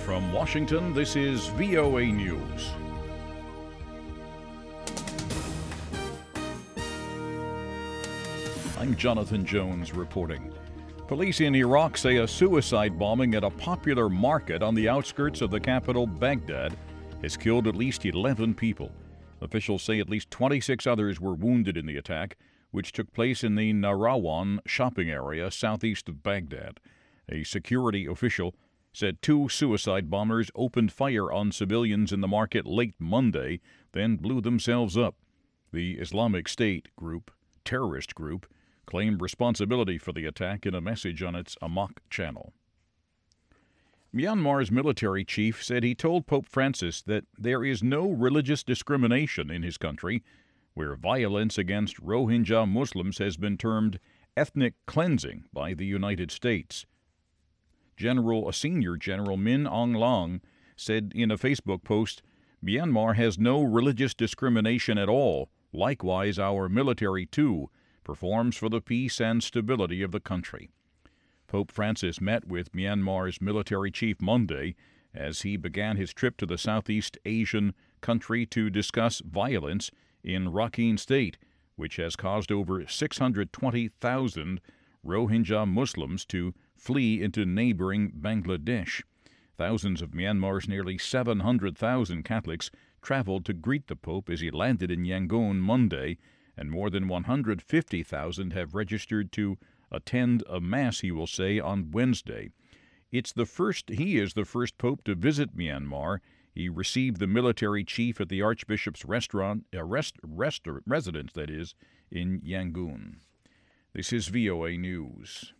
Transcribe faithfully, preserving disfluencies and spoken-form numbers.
From Washington, this is V O A News. I'm Jonathan Jones reporting. Police in Iraq say a suicide bombing at a popular market on the outskirts of the capital, Baghdad, has killed at least eleven people. Officials say at least twenty-six others were wounded in the attack, which took place in the Nahrawan shopping area southeast of Baghdad. A security official said two suicide bombers opened fire on civilians in the market late Monday, then blew themselves up. The Islamic State group, terrorist group, claimed responsibility for the attack in a message on its Amaq channel. Myanmar's military chief said he told Pope Francis that there is no religious discrimination in his country, where violence against Rohingya Muslims has been termed ethnic cleansing by the United States. General, a senior General Min Aung Hlaing said in a Facebook post, Myanmar has no religious discrimination at all. Likewise, our military, too, performs for the peace and stability of the country. Pope Francis met with Myanmar's military chief Monday as he began his trip to the Southeast Asian country to discuss violence in Rakhine State, which has caused over six hundred twenty thousand Rohingya Muslims to flee into neighboring Bangladesh. Thousands of Myanmar's nearly seven hundred thousand Catholics traveled to greet the Pope as he landed in Yangon Monday, and more than one hundred fifty thousand have registered to attend a Mass, he will say, on Wednesday. It's the first, he is the first Pope to visit Myanmar. He received the military chief at the Archbishop's restaurant, uh, rest, rest, residence, that is, in Yangon. This is V O A News.